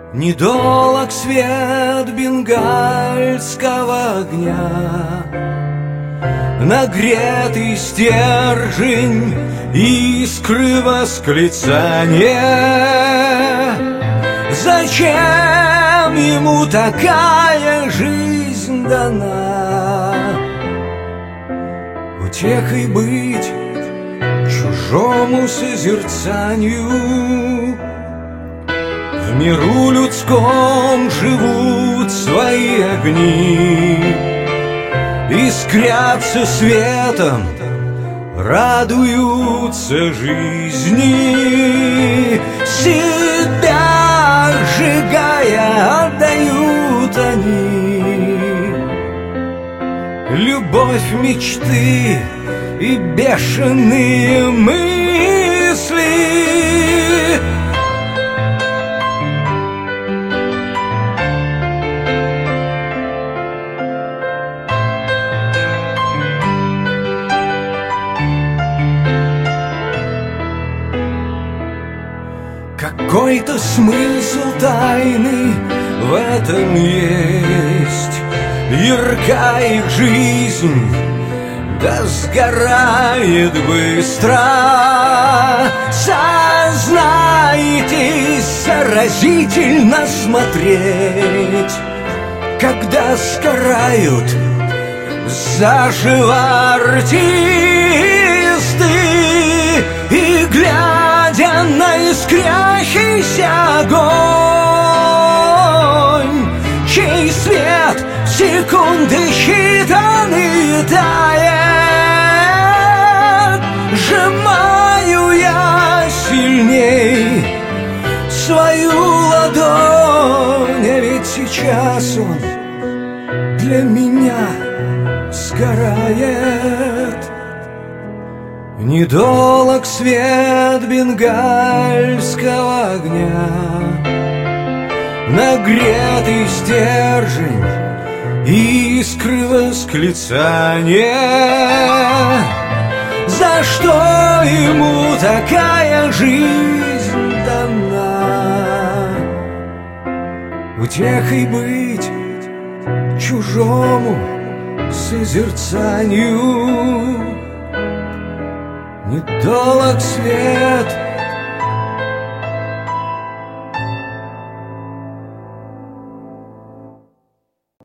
Недолог свет бенгальского огня, нагретый стержень, искры восклицания. Зачем ему такая жизнь дана? Утехой быть чужому созерцанию. В миру людском живут свои огни, искрятся светом, радуются жизни. Себя сжигая отдают они. Любовь мечты и бешеные мысли. Какой-то смысл тайный в этом есть. Ярка их жизнь, да сгорает быстро. Сознайтесь, заразительно смотреть, когда сгорают заживо артисты. И глядя на искрящийся огонь, чей свет в секунды считанные тает, сжимаю я сильней свою ладонь. А ведь сейчас он для меня сгорает. Недолог свет бенгальского огня, нагретый стержень, искры восклицания. За что ему такая жизнь дана? Утехой быть чужому созерцанию. Недолог свет